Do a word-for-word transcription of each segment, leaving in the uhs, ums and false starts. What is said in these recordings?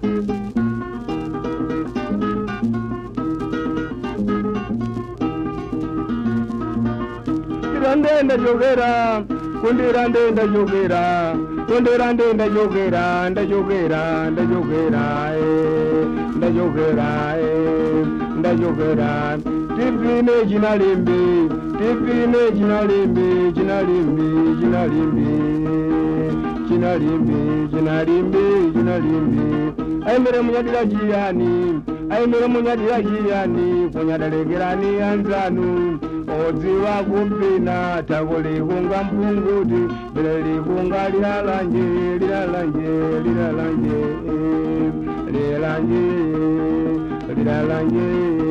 Ndenda jogera, kundira ndenda jogera, kundira ndenda jogera, nda jogera, nda jogera, eh, nda jogera, eh, nda jogera. Tipine jinalimbi, tipine jinalimbi, jinalimbi, jinalimbi, jinalimbi, jinalimbi, jinalimbi. Aimere munyadira jiyani, aimere munyadira jiyani, kunyadalegerani anzanu. Oziwa kumpina tagoli kunga mpunguti bilali kunga lihalanje lihalanje lihalanje lihalanje lihalanje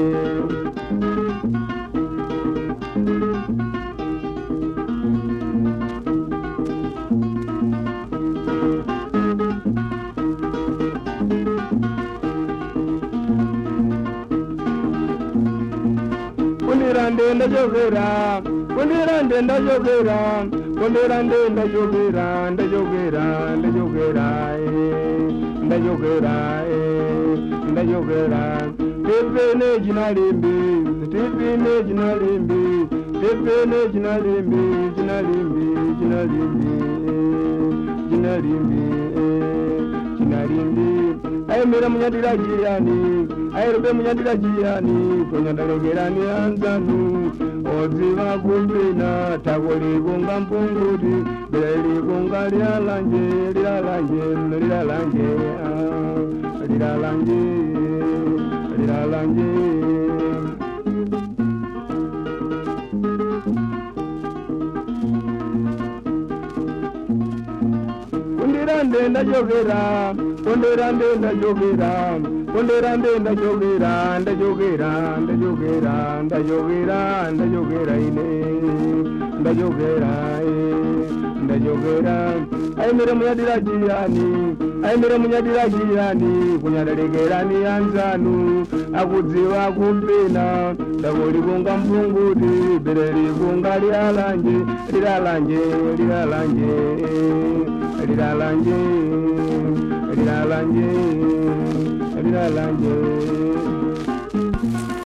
Kundirande nda jogera, kundirande nda jogera, kundirande nda jogera, nda jogera, nda jogera, eh, nda jogera, eh, nda jogera. Tipine jinalimbi, tipine jinalimbi, tipine jinalimbi, jinalimbi, jinalimbi, jinalimbi, jinalimbi. Aimere munyadira jiyani, airube munyadira jiyani, kunyadalegerani anzanu. Oziva kumpina tagoli kunga mpunguti bilali kunga lihalanje lihalanje lihalanje lihalanje lihalanje. Kundirande nda jogera, kundirande nda jogera, kundirande nda jogera, nda jogera, nda jogera, nda jogera, nda jogera ine, nda jogera, nda jogera. Aimere munyadira jiyani, aimere munyadira jiyani, kunyadalegerani anzanu. Akudziwa kumpina tagoli kunga mpunguti bilali kunga lihalanje lihalanje lihalanje lihalanje lihalanje lihalanje.